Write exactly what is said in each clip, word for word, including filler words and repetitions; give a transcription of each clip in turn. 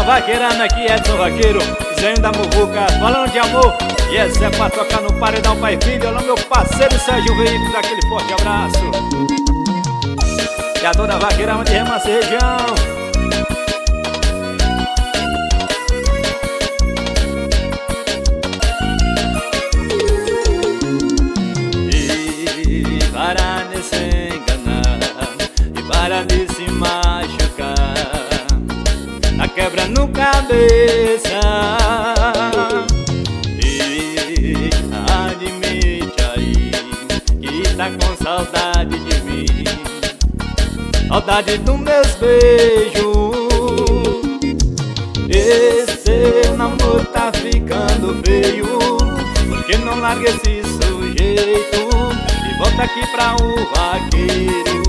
vaqueirana aqui, Edson Vaqueiro, Zenho da Muvuca, falando de amor. E essa é pra tocar no paredão pai e filho. Olha meu parceiro Sérgio Veículos, aquele forte abraço. E a dona vaqueirana de Remanso região. E para de se enganar, e para de se machucar, tá quebrando cabeça. E admite aí que tá com saudade de mim, saudade dos meus beijos. Esse seu namoro tá ficando feio, porque não larga esse sujeito e volta aqui pra o vaqueiro.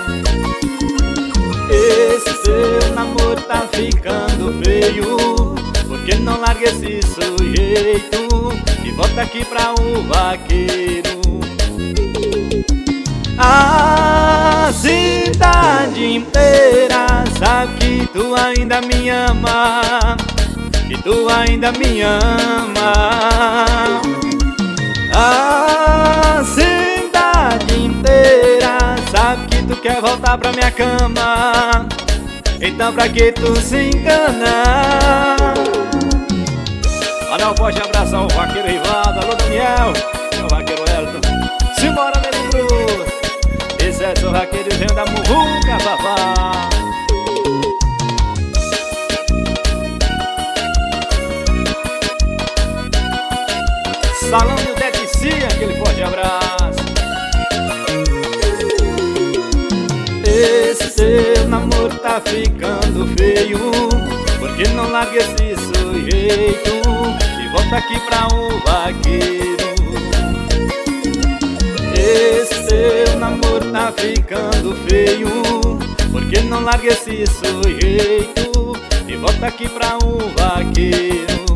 Esse seu namoro tá ficando feio, porque não larga esse sujeito e volta aqui pra o vaqueiro. A cidade inteira sabe que tu ainda me ama, que tu ainda me ama. A cidade inteira sabe que tu quer voltar pra minha cama, então pra que tu se engana? Olha um forte abraço ao vaqueiro Rivaldo, alô Daniel, ao vaqueiro Elton. Simbora, Nego Cruz. Esse é o vaqueiro Zenho da Muvuca, papá. Salão do Dexicia, aquele forte abraço. Esse seu namoro tá ficando feio, porque não larga esse sujeito e volta aqui pra um vaqueiro. Esse seu namoro tá ficando feio, porque não larga esse sujeito e volta aqui pra um vaqueiro.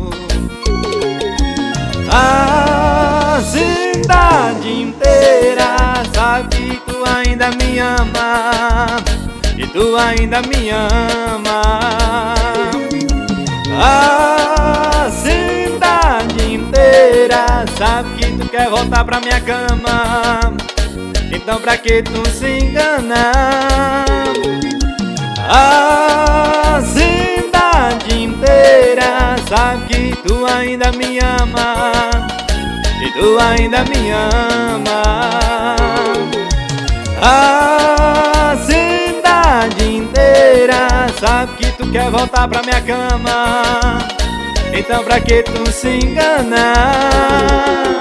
A cidade inteira sabe que tu ainda me ama, e tu ainda me ama. A cidade inteira sabe que tu quer voltar pra minha cama, então pra que tu se engana? A cidade inteira sabe que tu ainda me ama, e tu ainda me ama. A cidade inteira sabe que tu quer voltar pra minha cama, então pra que tu se engana?